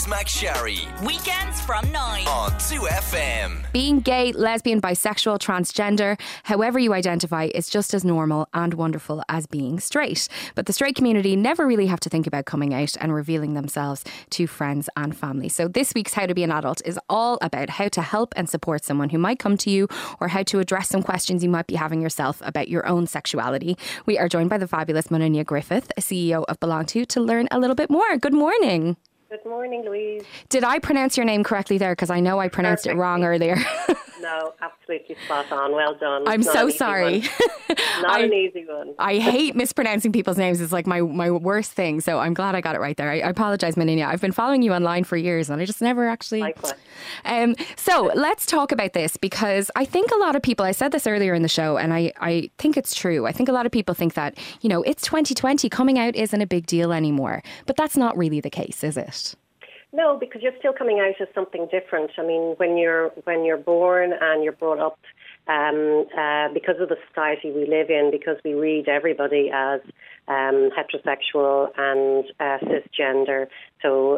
Louise McSharry. Weekends from 9 on 2FM. Being gay, lesbian, bisexual, transgender, however you identify, is just as normal and wonderful as being straight. But the straight community never really have to think about coming out and revealing themselves to friends and family. So this week's How to Be an Adult is all about how to help and support someone who might come to you, or how to address some questions you might be having yourself about your own sexuality. We are joined by the fabulous Monunia Griffith, CEO of Belong To learn a little bit more. Good morning. Good morning, Louise. Did I pronounce your name correctly there? Because I know I pronounced it wrong earlier. No, absolutely spot on. Well done. I'm so sorry. Not an easy one. I hate mispronouncing people's names. It's like my worst thing. So I'm glad I got it right there. I apologise, Monunia. I've been following you online for years and I just never actually... Likewise. So let's talk about this, because I think a lot of people, I said this earlier in the show, and I think it's true. I think a lot of people think that, you know, it's 2020, coming out isn't a big deal anymore. But that's not really the case, is it? No, because you're still coming out as something different. I mean, when you're born and you're brought up, because of the society we live in, because we read everybody as heterosexual and cisgender, so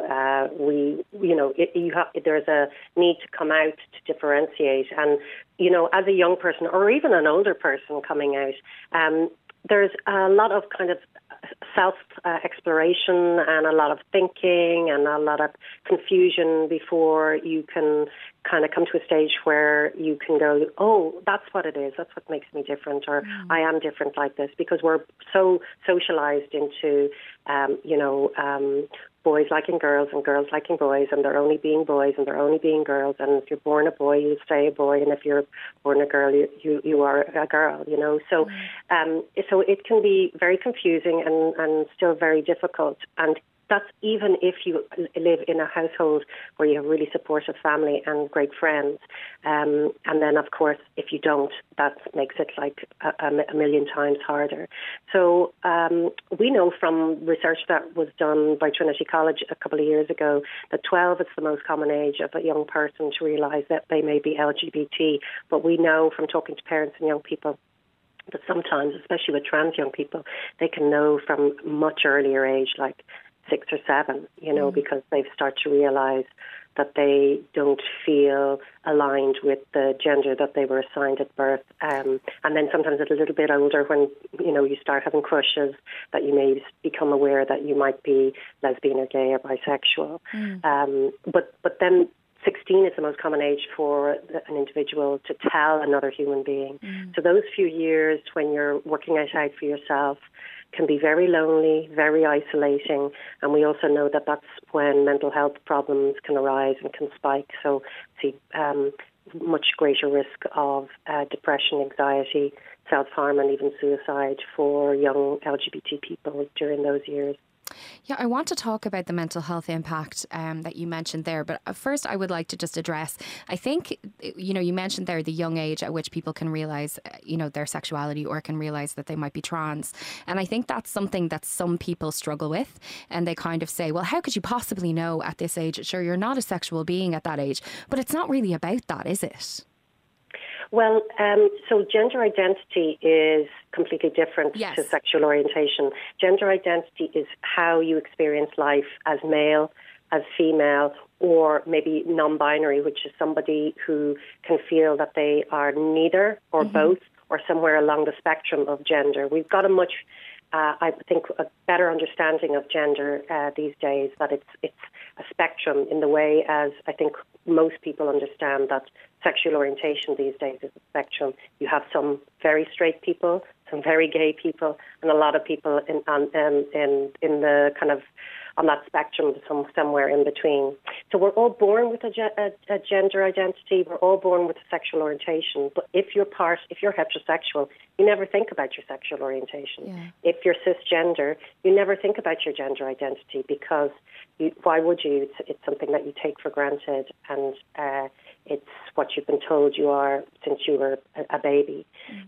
there's a need to come out to differentiate. And you know, as a young person or even an older person coming out, there's a lot of kind of self-exploration and a lot of thinking and a lot of confusion before you can kind of come to a stage where you can go, oh, that's what it is. That's what makes me different, or I am different like this, because we're so socialized into, boys liking girls and girls liking boys, and they're only being boys and they're only being girls. And if you're born a boy, you stay a boy, and if you're born a girl, you are a girl. You know, so so it can be very confusing and still very difficult. And that's even if you live in a household where you have really supportive family and great friends. And then, of course, if you don't, that makes it like a million times harder. So we know from research that was done by Trinity College a couple of years ago that 12 is the most common age of a young person to realise that they may be LGBT. But we know from talking to parents and young people that sometimes, especially with trans young people, they can know from much earlier age, like 6 or 7, you know, because they start to realise that they don't feel aligned with the gender that they were assigned at birth. And then sometimes at a little bit older, when, you know, you start having crushes, that you may become aware that you might be lesbian or gay or bisexual. But then 16 is the most common age for an individual to tell another human being. So those few years when you're working it out for yourself can be very lonely, very isolating, and we also know that that's when mental health problems can arise and can spike. So see much greater risk of depression, anxiety, self-harm and even suicide for young LGBT people during those years. Yeah, I want to talk about the mental health impact that you mentioned there. But first, I would like to just address, I think, you know, you mentioned there the young age at which people can realise, you know, their sexuality or can realise that they might be trans. And I think that's something that some people struggle with. And they kind of say, well, how could you possibly know at this age? Sure, you're not a sexual being at that age. But it's not really about that, is it? Well, so gender identity is completely different to sexual orientation. Gender identity is how you experience life as male, as female, or maybe non-binary, which is somebody who can feel that they are neither or both or somewhere along the spectrum of gender. We've got a much, I think, a better understanding of gender these days, that it's a spectrum in the way as I think most people understand that sexual orientation these days is a spectrum. You have some very straight people, some very gay people, and a lot of people in the kind of on that spectrum, somewhere in between. So we're all born with a gender identity. We're all born with a sexual orientation. But if you're heterosexual, you never think about your sexual orientation. Yeah. If you're cisgender, you never think about your gender identity, because why would you? It's something that you take for granted, and it's what you've been told you are since you were a baby.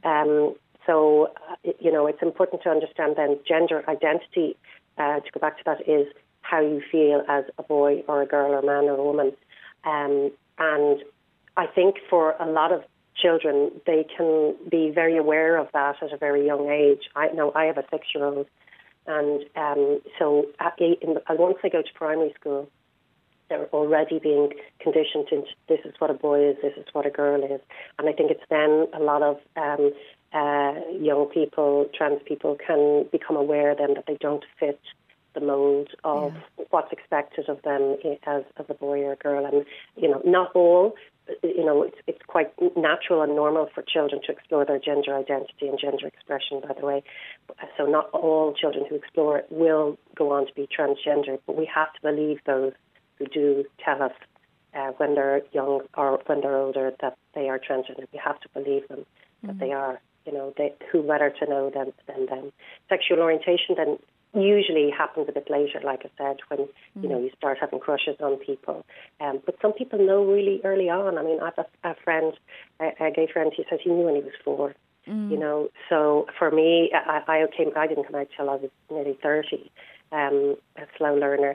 So, it's important to understand then gender identity, to go back to that, is how you feel as a boy or a girl or a man or a woman. And I think for a lot of children, they can be very aware of that at a very young age. I know I have a 6-year-old, and so once they go to primary school, they're already being conditioned into this is what a boy is, this is what a girl is. And I think it's then a lot of young people, trans people, can become aware then that they don't fit the mold of what's expected of them as a boy or a girl. And, not all, it's quite natural and normal for children to explore their gender identity and gender expression, by the way. So not all children who explore it will go on to be transgender, but we have to believe those who do tell us when they're young or when they're older that they are transgender. We have to believe them that they are. Who better to know than them. Sexual orientation then usually happens a bit later, like I said, when you start having crushes on people. But some people know really early on. I mean, I have a friend, a gay friend. He says he knew when he was 4. So for me, I didn't come out till I was nearly 30. A slow learner.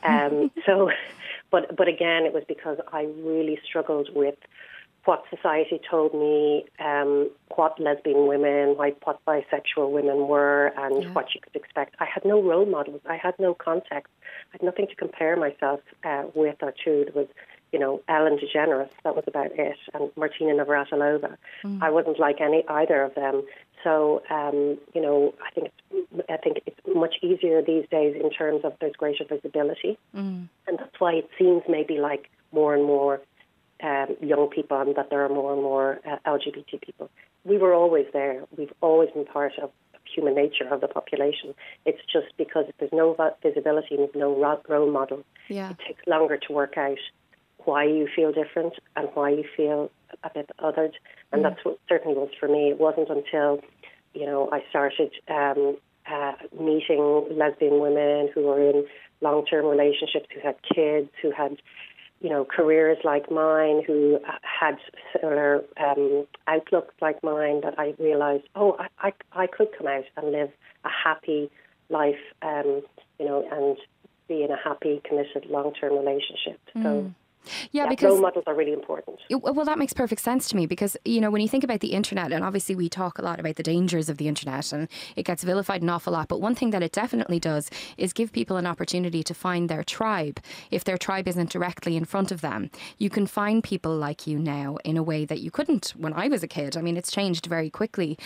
But again, it was because I really struggled with what society told me, what lesbian women, what bisexual women were, and what you could expect. I had no role models. I had no context. I had nothing to compare myself with or to. There was, Ellen DeGeneres. That was about it, and Martina Navratilova. I wasn't like either of them. So, I think it's much easier these days in terms of there's greater visibility, and that's why it seems maybe like more and more young people, and that there are more and more LGBT people. We were always there. We've always been part of human nature of the population. It's just because if there's no visibility and no role model, it takes longer to work out why you feel different and why you feel a bit othered. And that's what certainly was for me. It wasn't until, I started meeting lesbian women who were in long-term relationships, who had kids, who had careers like mine, who had similar outlooks like mine, that I realised, I could come out and live a happy life, and be in a happy, committed, long-term relationship. So. Yeah, because role models are really important. Well, that makes perfect sense to me because, when you think about the internet, and obviously we talk a lot about the dangers of the internet and it gets vilified an awful lot, but one thing that it definitely does is give people an opportunity to find their tribe. If their tribe isn't directly in front of them, you can find people like you now in a way that you couldn't when I was a kid. I mean, it's changed very quickly.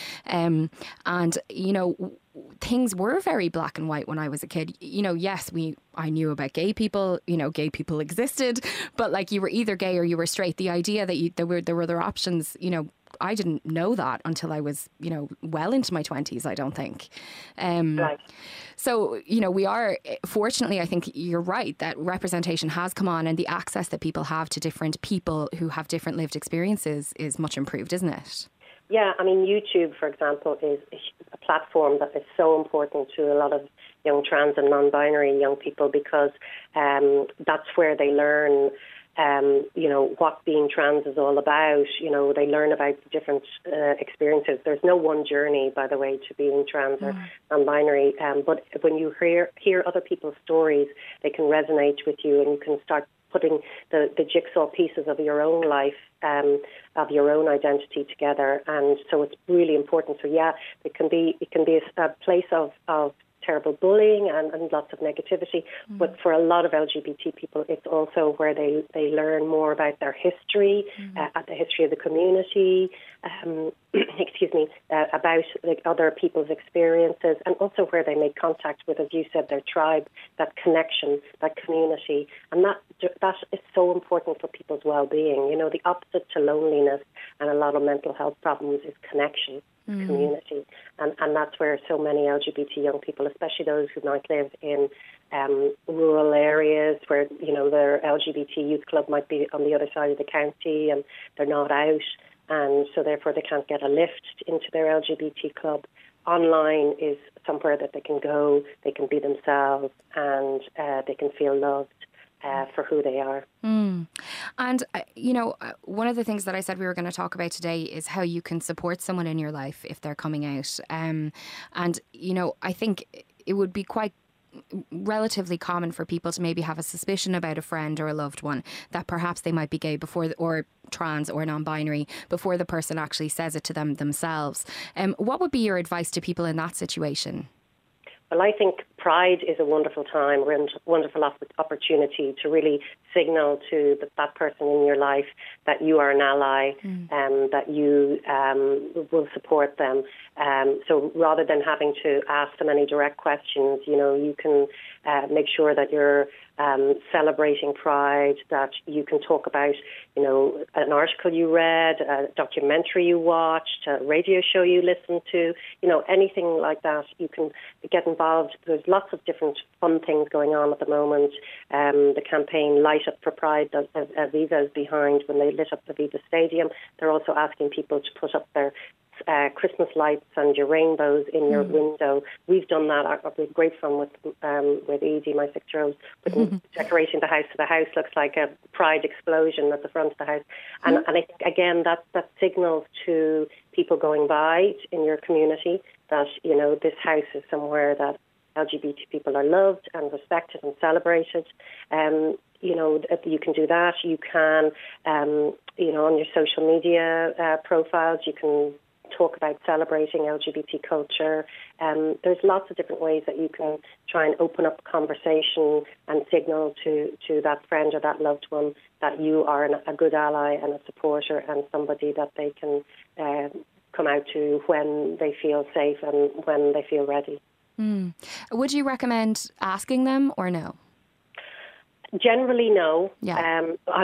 Things were very black and white when I was a kid. Yes, I knew about gay people. Gay people existed, but like you were either gay or you were straight. The idea that there were other options, I didn't know that until I was, well into my 20s, I don't think. Right. So, we are, fortunately, I think you're right, that representation has come on and the access that people have to different people who have different lived experiences is much improved, isn't it? Yeah, I mean, YouTube, for example, is a platform that is so important to a lot of young trans and non-binary young people because that's where they learn, what being trans is all about. They learn about different experiences. There's no one journey, by the way, to being trans or non-binary. But when you hear other people's stories, they can resonate with you, and you can start putting the jigsaw pieces of your own life, of your own identity together. And so it's really important. So it can be a place of terrible bullying and lots of negativity. But for a lot of LGBT people, it's also where they learn more about their history, the history of the community, about other people's experiences, and also where they make contact with, as you said, their tribe, that connection, that community. And that is so important for people's well-being. The opposite to loneliness and a lot of mental health problems is connection. Community, and that's where so many LGBT young people, especially those who might live in rural areas where their LGBT youth club might be on the other side of the county and they're not out, and so therefore they can't get a lift into their LGBT club. Online is somewhere that they can go, they can be themselves, and they can feel loved for who they are. And, one of the things that I said we were going to talk about today is how you can support someone in your life if they're coming out. I think it would be quite relatively common for people to maybe have a suspicion about a friend or a loved one that perhaps they might be gay or trans or non-binary before the person actually says it to them themselves. What would be your advice to people in that situation? Well, I think Pride is a wonderful time, wonderful opportunity to really signal to that person in your life that you are an ally and that you will support them. So rather than having to ask them any direct questions, you can make sure that you're celebrating Pride, that you can talk about, an article you read, a documentary you watched, a radio show you listened to, anything like that. You can get involved. There's lots of different fun things going on at the moment. The campaign Light Up for Pride that Aviva is behind, when they lit up the Aviva Stadium, they're also asking people to put up their Christmas lights and your rainbows in your window. We've done that. We've great fun with Edie, my 6-year-old, decorating the house. So the house looks like a Pride explosion at the front of the house. And I think, again, that signals to people going by in your community that, this house is somewhere that LGBT people are loved and respected and celebrated. You can do that. You can, on your social media profiles, you can talk about celebrating LGBT culture. There's lots of different ways that you can try and open up conversation and signal to that friend or that loved one that you are a good ally and a supporter and somebody that they can come out to when they feel safe and when they feel ready. Would you recommend asking them or no? Generally, no. Yeah.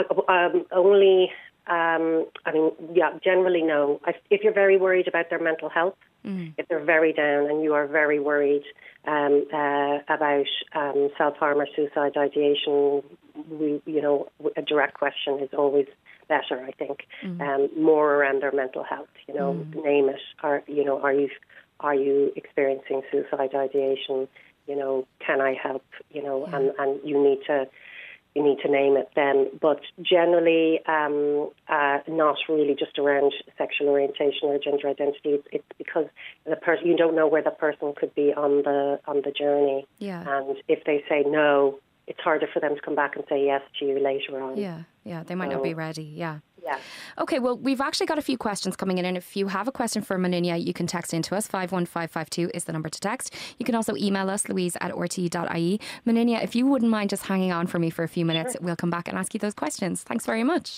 Generally, no. If you're very worried about their mental health, if they're very down and you are very worried about self-harm or suicide ideation, a direct question is always better, I think. More around their mental health, name it. Are you experiencing suicide ideation? Can I help? And you need to name it then. But generally, not really just around sexual orientation or gender identity. It's because you don't know where the person could be on the journey. Yeah. And if they say no, it's harder for them to come back and say yes to you later on. Yeah, they might not be ready. Yeah. Yeah. Okay, well, we've actually got a few questions coming in, and if you have a question for Monunia, you can text into us. 51552 is the number to text. You can also email us, louise@rte.ie. Monunia, if you wouldn't mind just hanging on for me for a few minutes, we'll come back and ask you those questions. Thanks very much.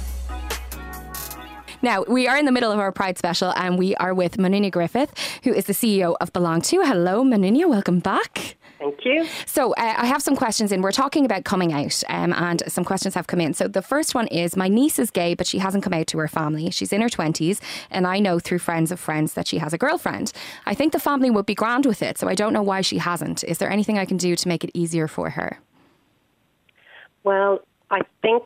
Now, we are in the middle of our Pride special, and we are with Monunia Griffith, who is the CEO of Belong To. Hello, Monunia, welcome back. Thank you. So I have some questions in. We're talking about coming out and some questions have come in. So the first one is, my niece is gay, but she hasn't come out to her family. She's in her 20s and I know through friends of friends that she has a girlfriend. I think the family would be grand with it, so I don't know why she hasn't. Is there anything I can do to make it easier for her? Well, I think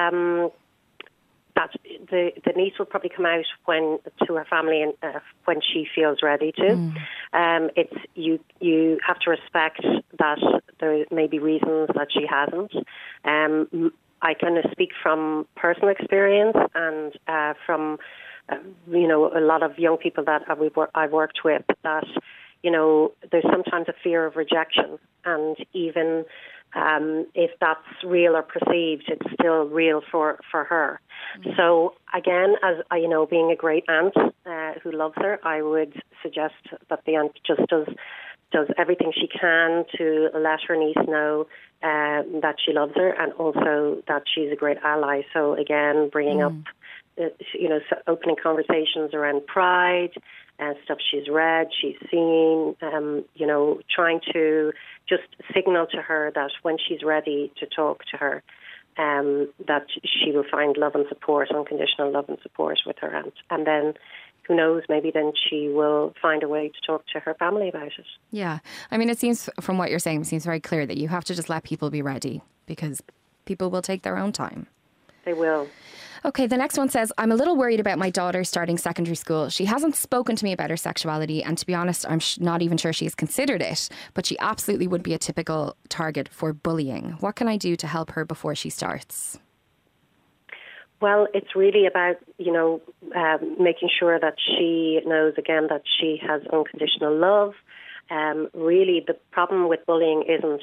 that the niece will probably come out to her family and when she feels ready to. It's you have to respect that there may be reasons that she hasn't. I kind of speak from personal experience and from a lot of young people that I've worked with, that there's sometimes a fear of rejection, and even if that's real or perceived, it's still real for her. So again, as being a great aunt who loves her, I would suggest that the aunt just does everything she can to let her niece know that she loves her, and also that she's a great ally. So again, bringing up opening conversations around Pride and stuff she's read, she's seen, trying to just signal to her that when she's ready to talk to her, that she will find love and support, unconditional love and support with her aunt. And then, who knows, maybe then she will find a way to talk to her family about it. Yeah. I mean, it seems, from what you're saying, it seems very clear that you have to just let people be ready, because people will take their own time. They will. Okay, the next one says, I'm a little worried about my daughter starting secondary school. She hasn't spoken to me about her sexuality, and to be honest, I'm not even sure she's considered it, but she absolutely would be a typical target for bullying. What can I do to help her before she starts? Well, it's really about, making sure that she knows, again, that she has unconditional love. Really, the problem with bullying isn't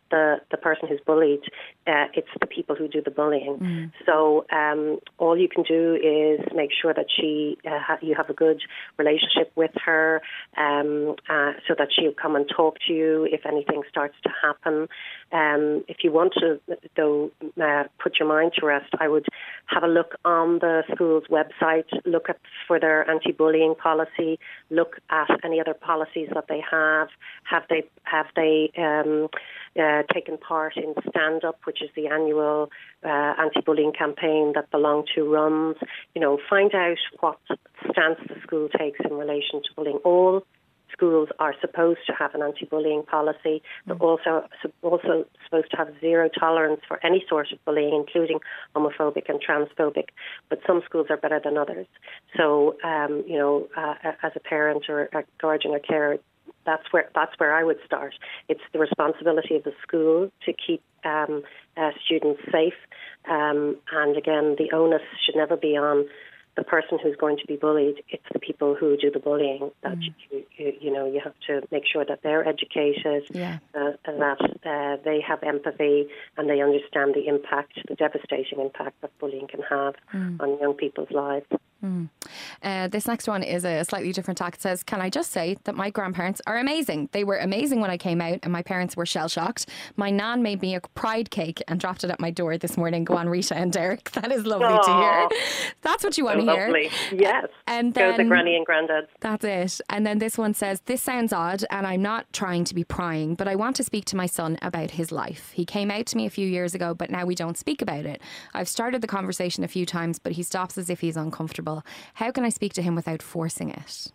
the person who's bullied. It's the people who do the bullying. So all you can do is make sure that you have a good relationship with her, so that she'll come and talk to you if anything starts to happen. If you want to, though, put your mind to rest, I would have a look on the school's website, look for their anti-bullying policy, look at any other policies that they have. Have they taken part in Stand Up, which is the annual anti-bullying campaign that Belong To runs? Find out what stance the school takes in relation to bullying. All schools are supposed to have an anti-bullying policy. They're also supposed to have zero tolerance for any sort of bullying, including homophobic and transphobic. But some schools are better than others. So, as a parent or a guardian or carer, that's where I would start. It's the responsibility of the school to keep students safe. And again, the onus should never be on the person who's going to be bullied. It's the people who do the bullying that you have to make sure that they're educated, that they have empathy and they understand the devastating impact that bullying can have on young people's lives. This next one is a slightly different tack. It says, can I just say that my grandparents are amazing? They were amazing when I came out and my parents were shell-shocked. My nan made me a pride cake and dropped it at my door this morning. Go on, Rita and Derek. That is lovely to hear. That's what you want to hear. Lovely. Yes. And then, go the granny and granddad. That's it. And then this one says, this sounds odd and I'm not trying to be prying, but I want to speak to my son about his life. He came out to me a few years ago, but now we don't speak about it. I've started the conversation a few times, but he stops as if he's uncomfortable. How can I speak to him without forcing it?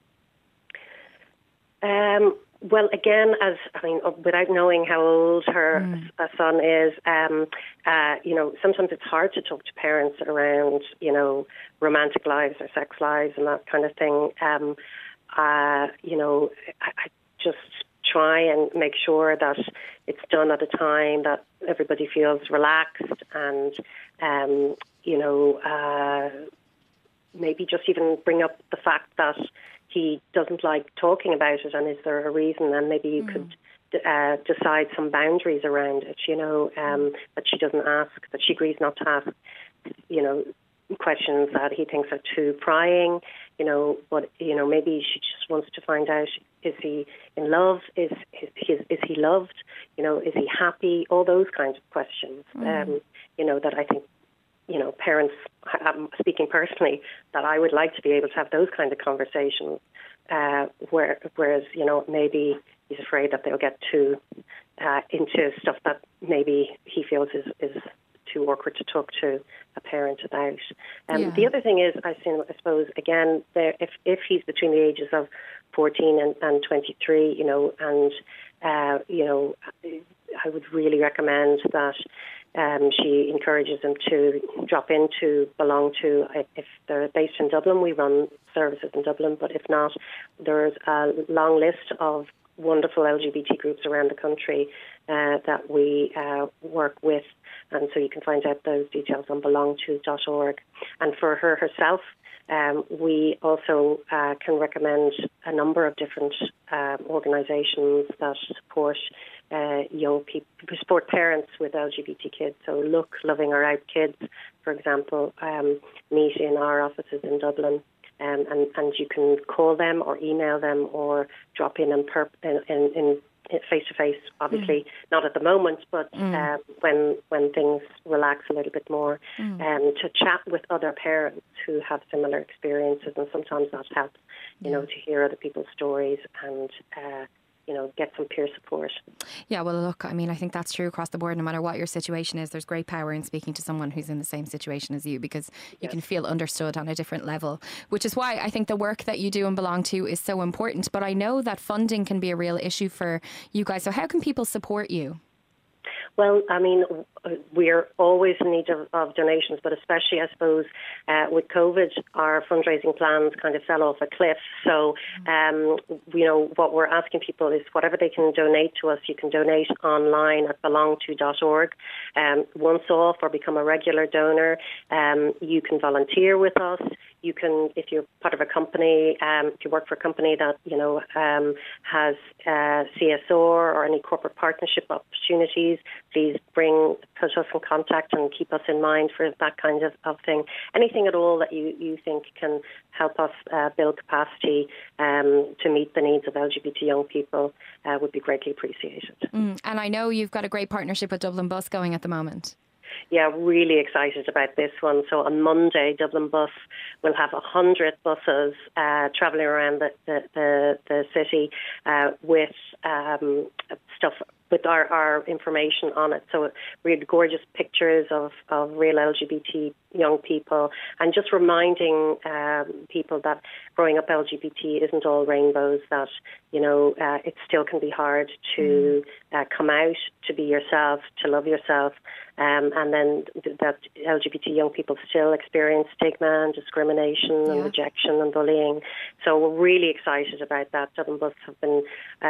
Well, again, without knowing how old her son is, sometimes it's hard to talk to parents around, romantic lives or sex lives and that kind of thing. I just try and make sure that it's done at a time that everybody feels relaxed and, maybe just even bring up the fact that he doesn't like talking about it and is there a reason, and maybe you could decide some boundaries around it, that she doesn't ask, that she agrees not to ask, questions that he thinks are too prying, but, maybe she just wants to find out, is he in love? Is he loved? Is he happy? All those kinds of questions, that I think, parents, I'm speaking personally, that I would like to be able to have those kind of conversations, whereas, maybe he's afraid that they'll get too into stuff that maybe he feels is too awkward to talk to a parent about. The other thing is, I suppose, again, if he's between the ages of 14 and 23, I would really recommend that she encourages them to drop into Belong To. If they're based in Dublin, we run services in Dublin, but if not, there's a long list of wonderful LGBT groups around the country that we work with, and so you can find out those details on belongto.org. And for her herself, we also can recommend a number of different organisations that support young people, who support parents with LGBT kids. So Look, Loving Our Out Kids, for example, meet in our offices in Dublin. And you can call them or email them or drop in face-to-face, obviously not at the moment, but when things relax a little bit more, to chat with other parents who have similar experiences, and sometimes that helps, to hear other people's stories and get some peer support. Yeah, well, look, I think that's true across the board. No matter what your situation is, there's great power in speaking to someone who's in the same situation as you, because you can feel understood on a different level, which is why I think the work that you do and Belong To is so important. But I know that funding can be a real issue for you guys. So how can people support you? Well, we're always in need of donations, but especially, I suppose, with COVID, our fundraising plans kind of fell off a cliff. So, what we're asking people is whatever they can donate to us, you can donate online at belongto.org. Once off or become a regular donor. You can volunteer with us. you can, if you're part of a company, if you work for a company that, has CSR or any corporate partnership opportunities, please put us in contact and keep us in mind for that kind of thing. Anything at all that you think can help us build capacity to meet the needs of LGBT young people would be greatly appreciated. And I know you've got a great partnership with Dublin Bus going at the moment. Yeah, really excited about this one. So on Monday, Dublin Bus will have 100 buses travelling around the city with stuff with our information on it. So really gorgeous pictures of real LGBT young people, and just reminding people that growing up LGBT isn't all rainbows, that, it still can be hard to come out, to be yourself, to love yourself, and then that LGBT young people still experience stigma and discrimination and rejection and bullying. So we're really excited about that. Dublin Bus have been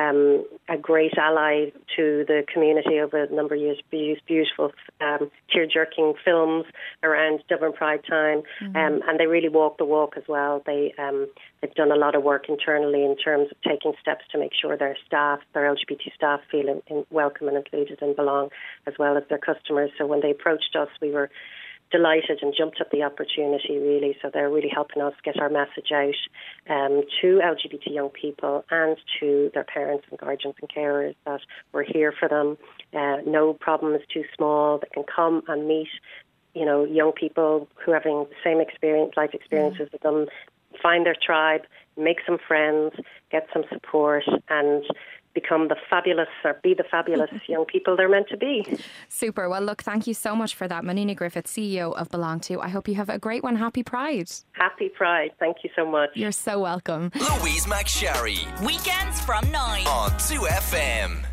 a great ally to the community over a number of years, beautiful tear-jerking films around Dublin Pride time, and they really walk the walk as well. They've done a lot of work internally in terms of taking steps to make sure their LGBT staff feel welcome and included and belong, as well as their customers. So when they approached us, we were delighted and jumped at the opportunity, really. So they're really helping us get our message out to LGBT young people and to their parents and guardians and carers, that we're here for them. No problem is too small. They can come and meet, young people who are having the same life experiences with them, find their tribe, make some friends, get some support, and become be the fabulous young people they're meant to be. Super. Well, look, thank you so much for that. Monina Griffith, CEO of Belong To. I hope you have a great one. Happy Pride. Happy Pride. Thank you so much. You're so welcome. Louise McSharry. Weekends from 9 on 2FM.